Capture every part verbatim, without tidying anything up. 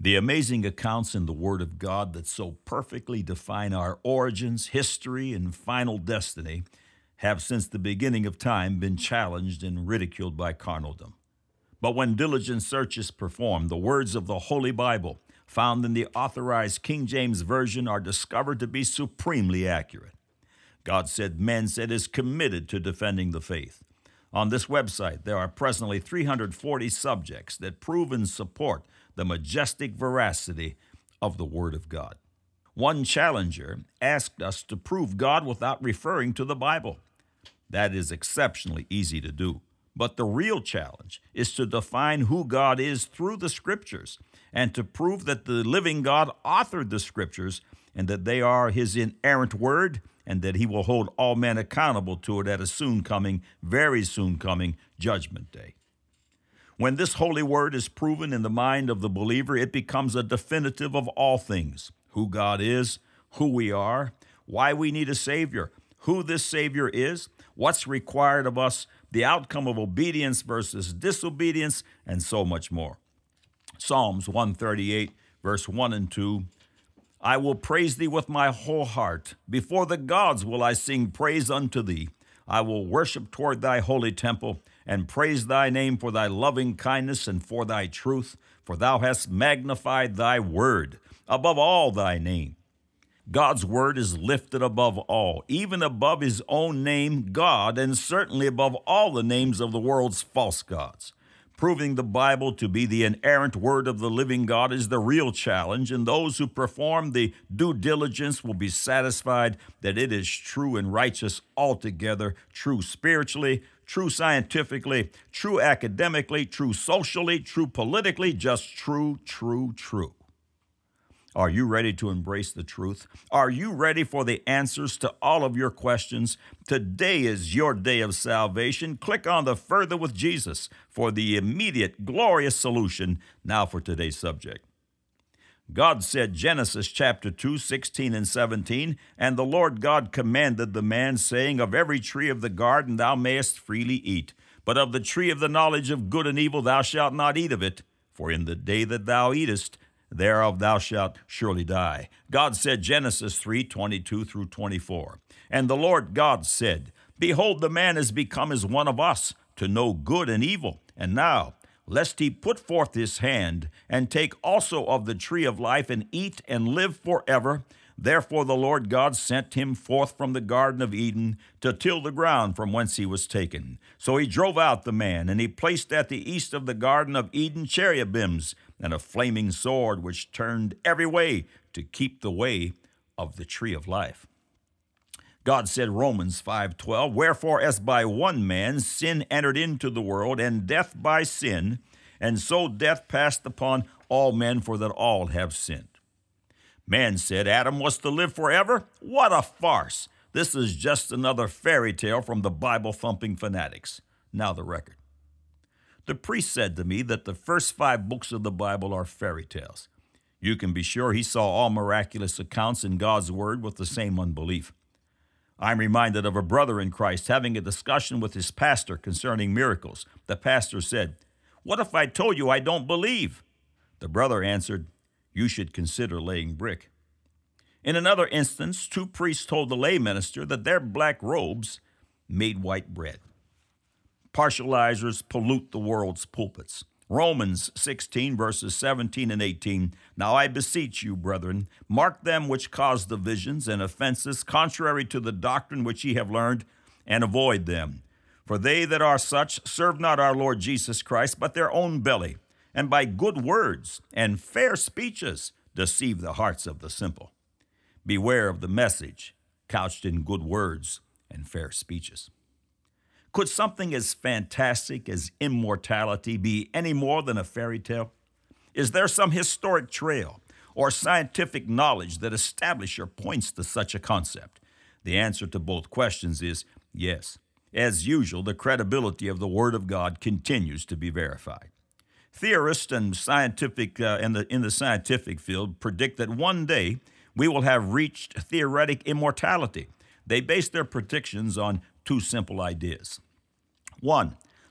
The amazing accounts in the Word of God that so perfectly define our origins, history, and final destiny have since the beginning of time been challenged and ridiculed by carnaldom. But when diligent search is performed, the words of the Holy Bible, found in the authorized King James Version, are discovered to be supremely accurate. God Said, Man Said is committed to defending the faith. On this website, there are presently three hundred forty subjects that prove and support the majestic veracity of the Word of God. One challenger asked us to prove God without referring to the Bible. That is exceptionally easy to do. But the real challenge is to define who God is through the Scriptures and to prove that the living God authored the Scriptures and that they are His inerrant Word and that He will hold all men accountable to it at a soon coming, very soon coming, judgment day. When this holy word is proven in the mind of the believer, it becomes a definitive of all things: who God is, who we are, why we need a Savior, who this Savior is, what's required of us, the outcome of obedience versus disobedience, and so much more. Psalms one thirty-eight, verse one and two, I will praise thee with my whole heart. Before the gods will I sing praise unto thee. I will worship toward thy holy temple and praise thy name for thy loving kindness and for thy truth, for thou hast magnified thy word above all thy name. God's word is lifted above all, even above his own name, God, and certainly above all the names of the world's false gods. Proving the Bible to be the inerrant word of the living God is the real challenge, and those who perform the due diligence will be satisfied that it is true and righteous altogether, true spiritually, true scientifically, true academically, true socially, true politically, just true, true, true. Are you ready to embrace the truth? Are you ready for the answers to all of your questions? Today is your day of salvation. Click on the Further with Jesus for the immediate, glorious solution. Now for today's subject. God said, Genesis chapter two, sixteen and seventeen, And the Lord God commanded the man, saying, Of every tree of the garden thou mayest freely eat, but of the tree of the knowledge of good and evil thou shalt not eat of it, for in the day that thou eatest, thereof thou shalt surely die. God said, Genesis three, twenty-two through twenty-four. And the Lord God said, Behold, the man is become as one of us, to know good and evil. And now, lest he put forth his hand, and take also of the tree of life, and eat and live forever. Therefore the Lord God sent him forth from the Garden of Eden to till the ground from whence he was taken. So he drove out the man, and he placed at the east of the Garden of Eden cherubims, and a flaming sword which turned every way to keep the way of the tree of life. God said, Romans five twelve, Wherefore as by one man sin entered into the world, and death by sin, and so death passed upon all men, for that all have sinned. Man said Adam was to live forever? What a farce! This is just another fairy tale from the Bible-thumping fanatics. Now the record. The priest said to me that the first five books of the Bible are fairy tales. You can be sure he saw all miraculous accounts in God's Word with the same unbelief. I'm reminded of a brother in Christ having a discussion with his pastor concerning miracles. The pastor said, What if I told you I don't believe? The brother answered, You should consider laying brick. In another instance, two priests told the lay minister that their black robes made white bread. Partializers pollute the world's pulpits. Romans sixteen, verses seventeen and eighteen. Now I beseech you, brethren, mark them which cause divisions and offenses contrary to the doctrine which ye have learned, and avoid them. For they that are such serve not our Lord Jesus Christ, but their own belly, and by good words and fair speeches deceive the hearts of the simple. Beware of the message couched in good words and fair speeches. Could something as fantastic as immortality be any more than a fairy tale? Is there some historic trail or scientific knowledge that establishes or points to such a concept? The answer to both questions is yes. As usual, the credibility of the Word of God continues to be verified. Theorists and scientific uh, in the in the scientific field predict that one day we will have reached theoretic immortality. They base their predictions on two simple ideas. One,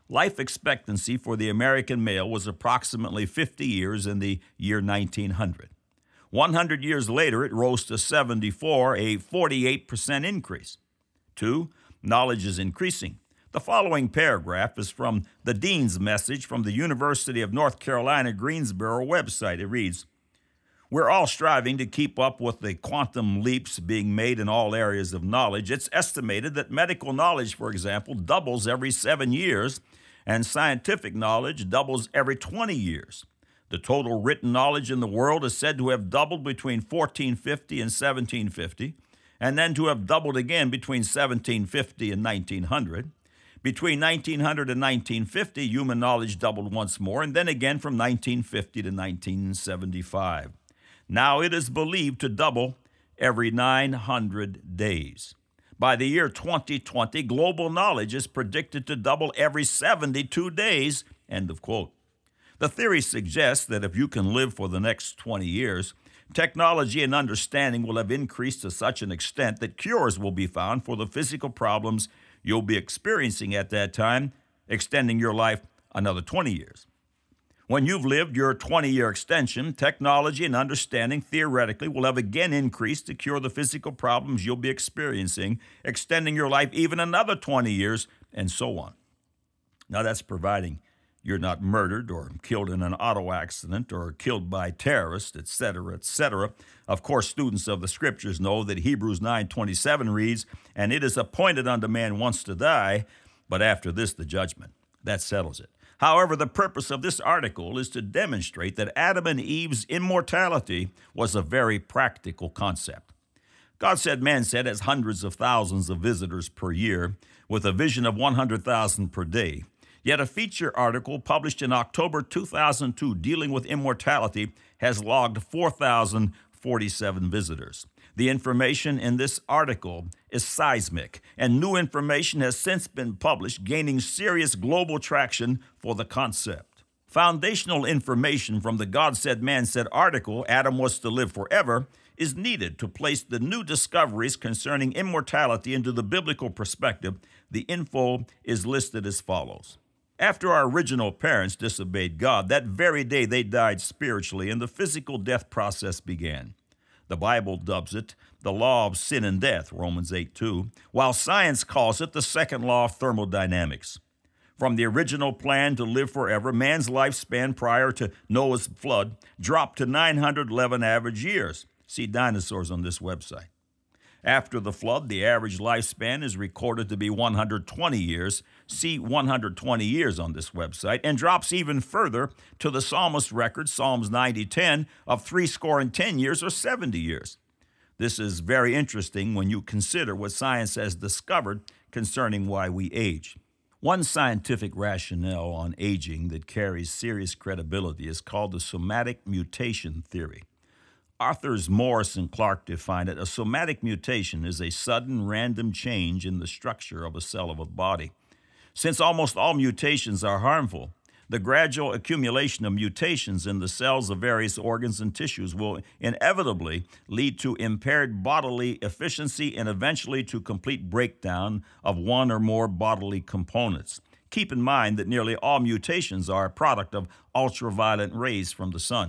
Life expectancy for the American male was approximately fifty years in the year nineteen hundred. one hundred years later, it rose to seventy-four, a forty-eight percent increase. Two, knowledge is increasing. The following paragraph is from the Dean's Message from the University of North Carolina, Greensboro website. It reads, "We're all striving to keep up with the quantum leaps being made in all areas of knowledge. It's estimated that medical knowledge, for example, doubles every seven years, and scientific knowledge doubles every twenty years. The total written knowledge in the world is said to have doubled between fourteen fifty and seventeen fifty, and then to have doubled again between seventeen fifty and nineteen hundred. Between nineteen hundred and nineteen fifty, human knowledge doubled once more, and then again from nineteen fifty to nineteen seventy-five. Now it is believed to double every nine hundred days. By the year twenty twenty, global knowledge is predicted to double every seventy-two days." End of quote. The theory suggests that if you can live for the next twenty years, technology and understanding will have increased to such an extent that cures will be found for the physical problems you'll be experiencing at that time, extending your life another twenty years. When you've lived your twenty-year extension, technology and understanding theoretically will have again increased to cure the physical problems you'll be experiencing, extending your life even another twenty years, and so on. Now that's providing you're not murdered or killed in an auto accident or killed by terrorists, et cetera, et cetera. Of course, students of the Scriptures know that Hebrews nine twenty-seven reads, "And it is appointed unto man once to die, but after this the judgment." That settles it. However, the purpose of this article is to demonstrate that Adam and Eve's immortality was a very practical concept. God Said, Man Said has hundreds of thousands of visitors per year, with a vision of one hundred thousand per day. Yet a feature article published in October two thousand two dealing with immortality has logged four thousand forty-seven visitors. The information in this article is seismic, and new information has since been published, gaining serious global traction for the concept. Foundational information from the God Said, Man Said article, Adam Was to Live Forever, is needed to place the new discoveries concerning immortality into the biblical perspective. The info is listed as follows. After our original parents disobeyed God, that very day they died spiritually, and the physical death process began. The Bible dubs it the law of sin and death, Romans eight two, while science calls it the second law of thermodynamics. From the original plan to live forever, man's lifespan prior to Noah's flood dropped to nine hundred eleven average years. See dinosaurs on this website. After the flood, the average lifespan is recorded to be one hundred twenty years. See one hundred twenty years on this website, and drops even further to the psalmist record, Psalms ninety ten, of three score and ten years or seventy years. This is very interesting when you consider what science has discovered concerning why we age. One scientific rationale on aging that carries serious credibility is called the somatic mutation theory. Authors Morris and Clark define it: a somatic mutation is a sudden random change in the structure of a cell of a body. Since almost all mutations are harmful, the gradual accumulation of mutations in the cells of various organs and tissues will inevitably lead to impaired bodily efficiency and eventually to complete breakdown of one or more bodily components. Keep in mind that nearly all mutations are a product of ultraviolet rays from the sun.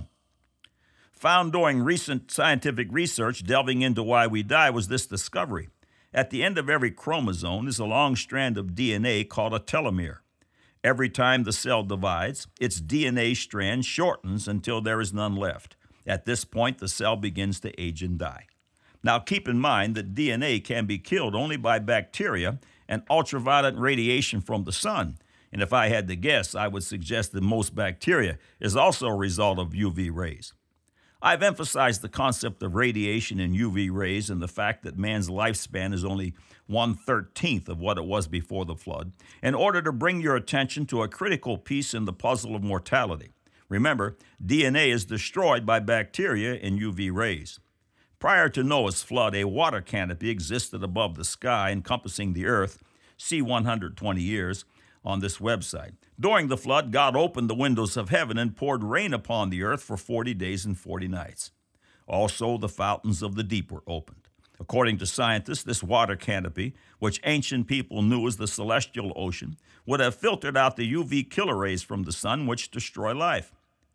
Found during recent scientific research delving into why we die was this discovery. At the end of every chromosome is a long strand of D N A called a telomere. Every time the cell divides, its D N A strand shortens until there is none left. At this point, the cell begins to age and die. Now, keep in mind that D N A can be killed only by bacteria and ultraviolet radiation from the sun. And if I had to guess, I would suggest that most bacteria is also a result of U V rays. I've emphasized the concept of radiation and U V rays and the fact that man's lifespan is only one thirteenth of what it was before the flood, in order to bring your attention to a critical piece in the puzzle of mortality. Remember, D N A is destroyed by bacteria and U V rays. Prior to Noah's flood, a water canopy existed above the sky encompassing the earth. See one hundred twenty years on this website. During the flood, God opened the windows of heaven and poured rain upon the earth for forty days and forty nights. Also, the fountains of the deep were opened. According to scientists, this water canopy, which ancient people knew as the celestial ocean, would have filtered out the U V killer rays from the sun, which destroy life.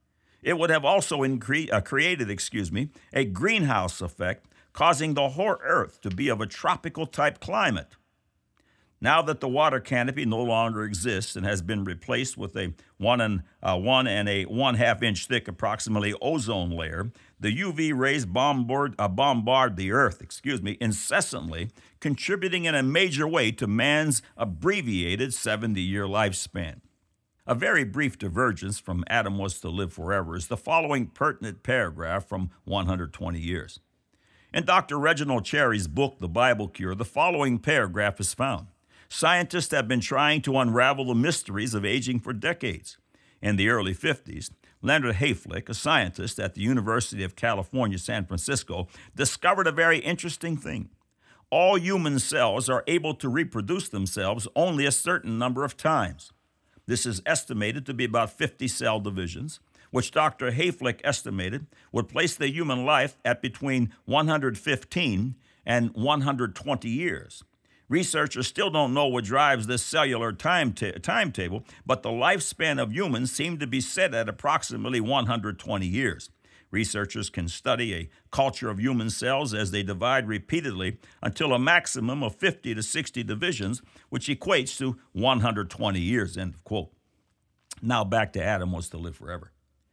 It would have also incre- uh, created, excuse me, a greenhouse effect, causing the whole Earth to be of a tropical type climate. Now that the water canopy no longer exists and has been replaced with a one and uh, one and a one half inch thick, approximately ozone layer, the U V rays bombard, uh, bombard the Earth, excuse me, incessantly, contributing in a major way to man's abbreviated seventy-year lifespan. A very brief divergence from Adam was to live forever is the following pertinent paragraph from one hundred twenty years. In Doctor Reginald Cherry's book, The Bible Cure, the following paragraph is found. Scientists have been trying to unravel the mysteries of aging for decades. In the early fifties, Leonard Hayflick, a scientist at the University of California, San Francisco, discovered a very interesting thing. All human cells are able to reproduce themselves only a certain number of times. This is estimated to be about fifty cell divisions, which Doctor Hayflick estimated would place the human life at between one hundred fifteen and one hundred twenty years. Researchers still don't know what drives this cellular time ta- timetable, but the lifespan of humans seemed to be set at approximately one hundred twenty years. Researchers can study a culture of human cells as they divide repeatedly until a maximum of fifty to sixty divisions, which equates to one hundred twenty years, end of quote. Now back to Adam was to live forever.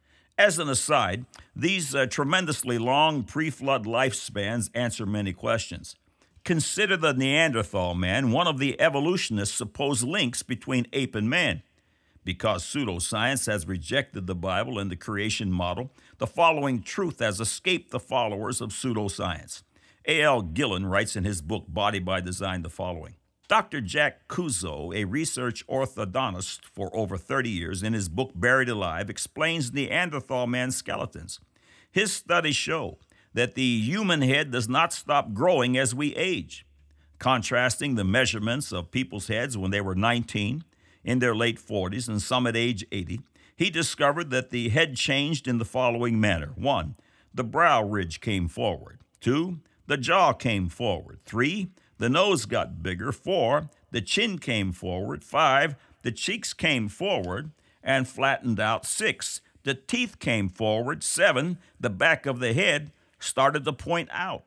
As an aside, these uh, tremendously long pre-flood lifespans answer many questions. Consider the Neanderthal man, one of the evolutionists' supposed links between ape and man. Because pseudoscience has rejected the Bible and the creation model, the following truth has escaped the followers of pseudoscience. A L Gillen writes in his book, Body by Design, the following. Doctor Jack Kuzo, a research orthodontist for over thirty years, in his book Buried Alive, explains Neanderthal man's skeletons. His studies show that the human head does not stop growing as we age. Contrasting the measurements of people's heads when they were nineteen, in their late forties, and some at age eighty, he discovered that the head changed in the following manner. One, the brow ridge came forward. Two, the jaw came forward. Three, the nose got bigger. Four, the chin came forward. Five, the cheeks came forward and flattened out. Six, the teeth came forward. Seven, the back of the head started to point out.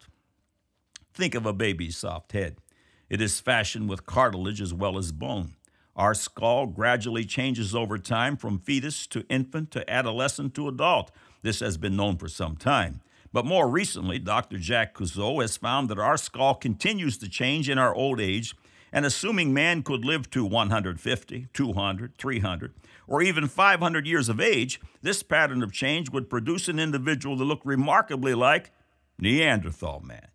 Think of a baby's soft head. It is fashioned with cartilage as well as bone. Our skull gradually changes over time from fetus to infant to adolescent to adult. This has been known for some time. But more recently, Doctor Jack Kuzo has found that our skull continues to change in our old age, and assuming man could live to one hundred fifty, two hundred, three hundred, or even five hundred years of age, this pattern of change would produce an individual that looked remarkably like Neanderthal man.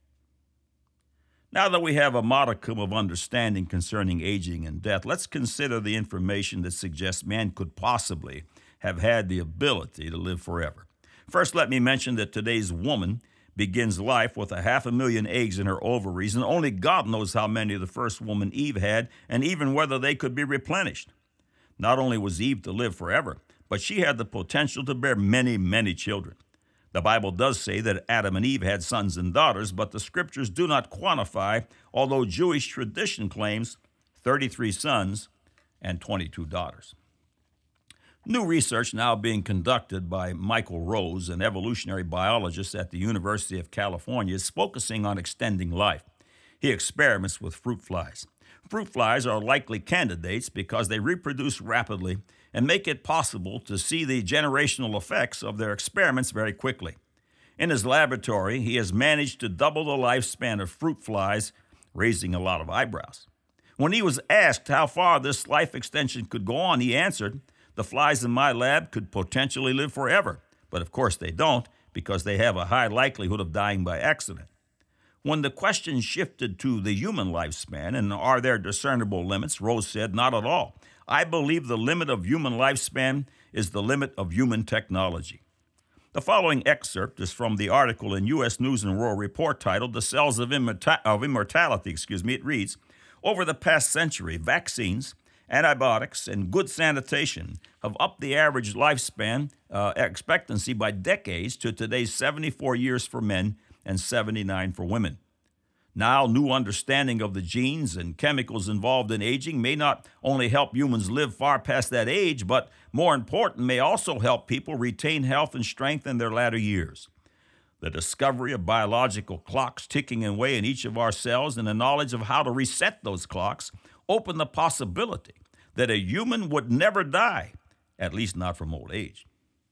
Now that we have a modicum of understanding concerning aging and death, let's consider the information that suggests man could possibly have had the ability to live forever. First, let me mention that today's woman begins life with a half a million eggs in her ovaries, and only God knows how many the first woman Eve had, and even whether they could be replenished. Not only was Eve to live forever, but she had the potential to bear many, many children. The Bible does say that Adam and Eve had sons and daughters, but the scriptures do not quantify, although Jewish tradition claims thirty-three sons and twenty-two daughters. New research now being conducted by Michael Rose, an evolutionary biologist at the University of California, is focusing on extending life. He experiments with fruit flies. Fruit flies are likely candidates because they reproduce rapidly and make it possible to see the generational effects of their experiments very quickly. In his laboratory, he has managed to double the lifespan of fruit flies, raising a lot of eyebrows. When he was asked how far this life extension could go on, he answered, "The flies in my lab could potentially live forever, but of course they don't because they have a high likelihood of dying by accident." When the question shifted to the human lifespan and are there discernible limits, Rose said, "Not at all. I believe the limit of human lifespan is the limit of human technology." The following excerpt is from the article in U S News and World Report titled "The Cells of, Immorta- of Immortality." Excuse me. It reads, "Over the past century, vaccines, antibiotics, and good sanitation have upped the average lifespan uh, expectancy by decades to today's seventy-four years for men and seventy-nine for women. Now, new understanding of the genes and chemicals involved in aging may not only help humans live far past that age, but more important, may also help people retain health and strength in their latter years. The discovery of biological clocks ticking away in each of our cells and the knowledge of how to reset those clocks open the possibility that a human would never die, at least not from old age.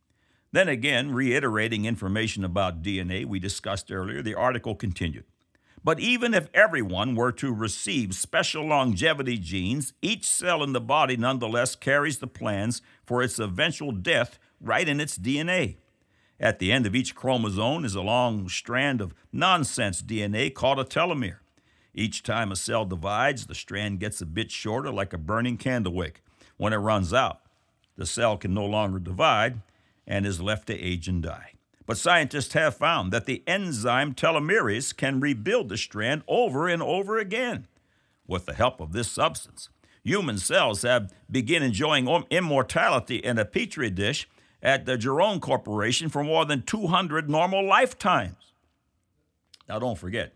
Then again, reiterating information about D N A we discussed earlier, the article continued. But even if everyone were to receive special longevity genes, each cell in the body nonetheless carries the plans for its eventual death right in its D N A. At the end of each chromosome is a long strand of nonsense D N A called a telomere. Each time a cell divides, the strand gets a bit shorter, like a burning candle wick. When it runs out, the cell can no longer divide and is left to age and die. But scientists have found that the enzyme telomerase can rebuild the strand over and over again. With the help of this substance, human cells have begun enjoying immortality in a petri dish at the Geron Corporation for more than two hundred normal lifetimes. Now, don't forget,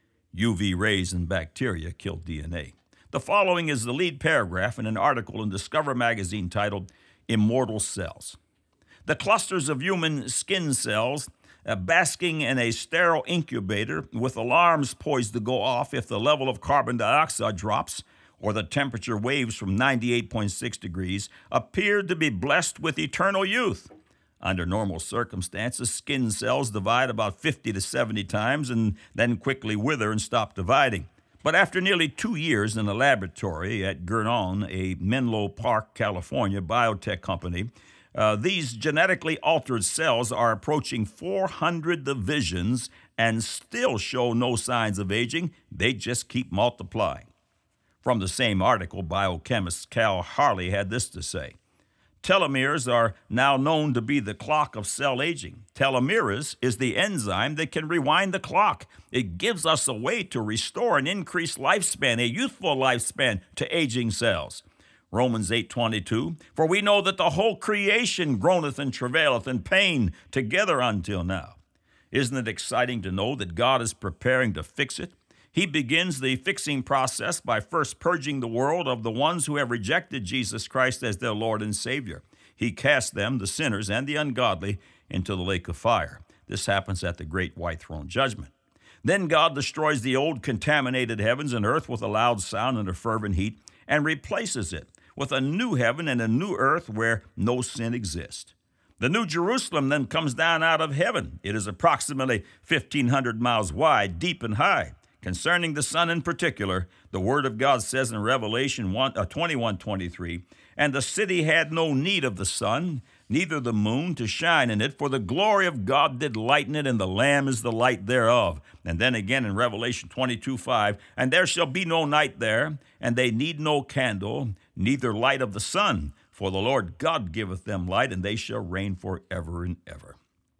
U V rays and bacteria kill D N A. The following is the lead paragraph in an article in Discover magazine titled Immortal Cells. The clusters of human skin cells uh, basking in a sterile incubator with alarms poised to go off if the level of carbon dioxide drops or the temperature waves from ninety-eight point six degrees appeared to be blessed with eternal youth. Under normal circumstances, skin cells divide about fifty to seventy times and then quickly wither and stop dividing. But after nearly two years in a laboratory at Geron, a Menlo Park, California biotech company, Uh, these genetically altered cells are approaching four hundred divisions and still show no signs of aging. They just keep multiplying. From the same article, biochemist Cal Harley had this to say. Telomeres are now known to be the clock of cell aging. Telomerase is the enzyme that can rewind the clock. It gives us a way to restore an increased lifespan, a youthful lifespan, to aging cells. Romans eight twenty-two, for we know that the whole creation groaneth and travaileth in pain together until now. Isn't it exciting to know that God is preparing to fix it? He begins the fixing process by first purging the world of the ones who have rejected Jesus Christ as their Lord and Savior. He casts them, the sinners and the ungodly, into the lake of fire. This happens at the great white throne judgment. Then God destroys the old contaminated heavens and earth with a loud sound and a fervent heat and replaces it with a new heaven and a new earth where no sin exists. The New Jerusalem then comes down out of heaven. It is approximately fifteen hundred miles wide, deep and high. Concerning the sun in particular, the Word of God says in Revelation twenty-one twenty-three, and the city had no need of the sun, neither the moon to shine in it, for the glory of God did lighten it, and the Lamb is the light thereof. And then again in Revelation twenty-two five, and there shall be no night there, and they need no candle, neither light of the sun, for the Lord God giveth them light, and they shall reign forever and ever.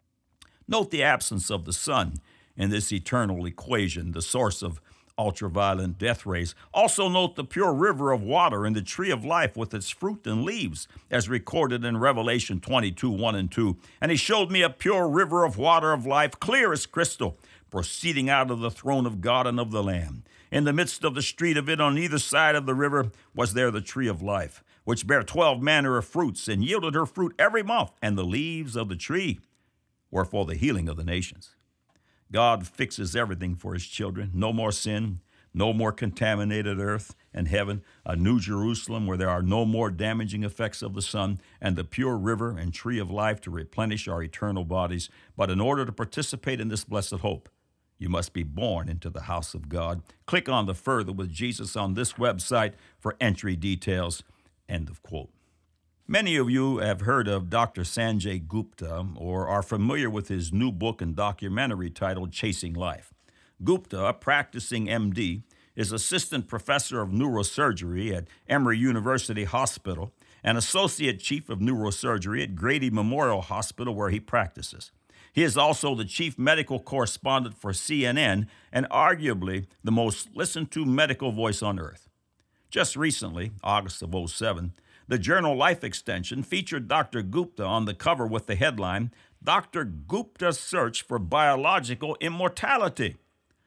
Note the absence of the sun in this eternal equation, the source of ultraviolet death rays. Also note the pure river of water in the tree of life with its fruit and leaves, as recorded in Revelation twenty-two one and two. And he showed me a pure river of water of life, clear as crystal, proceeding out of the throne of God and of the Lamb. In the midst of the street of it, on either side of the river, was there the tree of life, which bare twelve manner of fruits, and yielded her fruit every month, and the leaves of the tree were for the healing of the nations. God fixes everything for his children. No more sin, no more contaminated earth and heaven, a new Jerusalem where there are no more damaging effects of the sun, and the pure river and tree of life to replenish our eternal bodies. But in order to participate in this blessed hope, you must be born into the house of God. Click on the Further with Jesus on this website for entry details. End of quote. Many of you have heard of Doctor Sanjay Gupta or are familiar with his new book and documentary titled Chasing Life. Gupta, a practicing M D, is assistant professor of neurosurgery at Emory University Hospital and associate chief of neurosurgery at Grady Memorial Hospital, where he practices. He is also the chief medical correspondent for C N N and arguably the most listened to medical voice on earth. Just recently, August of oh seven, the journal Life Extension featured Doctor Gupta on the cover with the headline, Doctor Gupta's Search for Biological Immortality.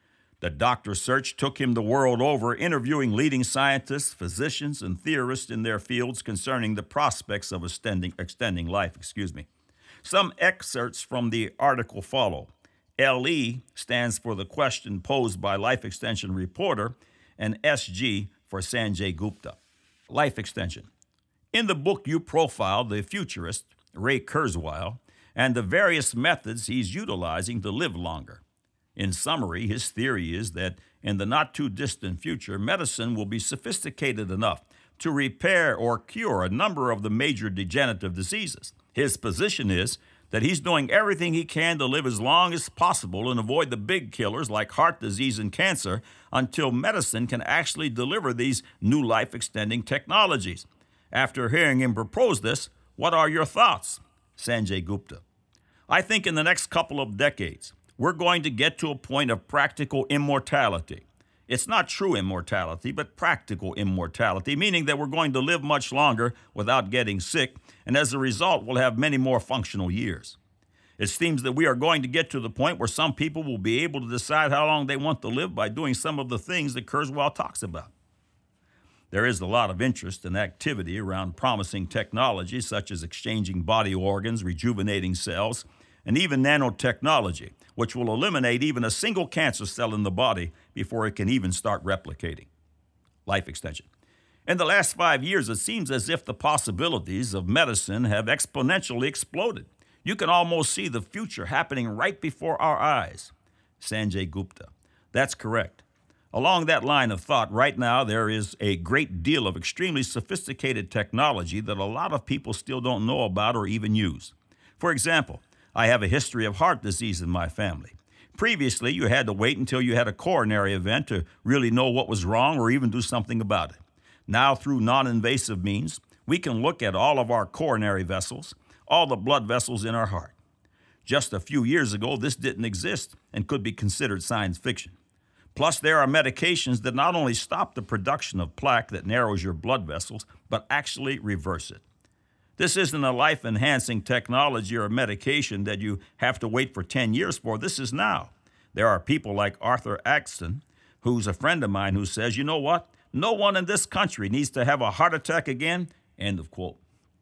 The doctor search took him the world over, interviewing leading scientists, physicians, and theorists in their fields concerning the prospects of extending, extending life. Excuse me. Some excerpts from the article follow. L E stands for the question posed by Life Extension reporter, and S G for Sanjay Gupta. Life Extension. In the book, you profile the futurist, Ray Kurzweil, and the various methods he's utilizing to live longer. In summary, his theory is that in the not-too-distant future, medicine will be sophisticated enough to repair or cure a number of the major degenerative diseases. His position is that he's doing everything he can to live as long as possible and avoid the big killers like heart disease and cancer until medicine can actually deliver these new life-extending technologies. After hearing him propose this, what are your thoughts? Sanjay Gupta. I think in the next couple of decades, we're going to get to a point of practical immortality. It's not true immortality, but practical immortality, meaning that we're going to live much longer without getting sick, and as a result, we'll have many more functional years. It seems that we are going to get to the point where some people will be able to decide how long they want to live by doing some of the things that Kurzweil talks about. There is a lot of interest and activity around promising technologies such as exchanging body organs, rejuvenating cells, and even nanotechnology, which will eliminate even a single cancer cell in the body before it can even start replicating. Life extension. In the last five years, it seems as if the possibilities of medicine have exponentially exploded. You can almost see the future happening right before our eyes. Sanjay Gupta. That's correct. Along that line of thought, right now there is a great deal of extremely sophisticated technology that a lot of people still don't know about or even use. For example, I have a history of heart disease in my family. Previously, you had to wait until you had a coronary event to really know what was wrong or even do something about it. Now, through non-invasive means, we can look at all of our coronary vessels, all the blood vessels in our heart. Just a few years ago, this didn't exist and could be considered science fiction. Plus, there are medications that not only stop the production of plaque that narrows your blood vessels, but actually reverse it. This isn't a life-enhancing technology or a medication that you have to wait for ten years for. This is now. There are people like Arthur Axton, who's a friend of mine, who says, you know what? No one in this country needs to have a heart attack again. End of quote.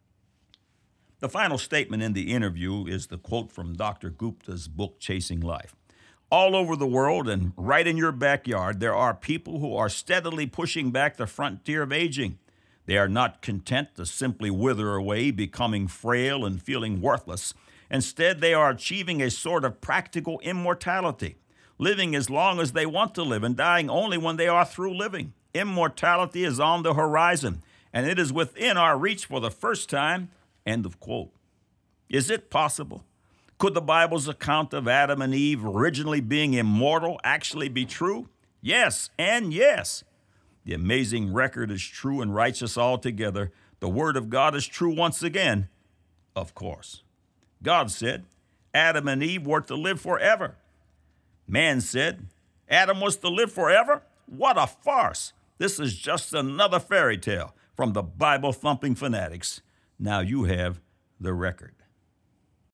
The final statement in the interview is the quote from Doctor Gupta's book, Chasing Life. All over the world and right in your backyard, there are people who are steadily pushing back the frontier of aging. They are not content to simply wither away, becoming frail and feeling worthless. Instead, they are achieving a sort of practical immortality, living as long as they want to live and dying only when they are through living. Immortality is on the horizon, and it is within our reach for the first time. End of quote. Is it possible? Could the Bible's account of Adam and Eve originally being immortal actually be true? Yes, and yes. The amazing record is true and righteous altogether. The Word of God is true once again, of course. God said Adam and Eve were to live forever. Man said Adam was to live forever? What a farce. This is just another fairy tale from the Bible-thumping fanatics. Now you have the record.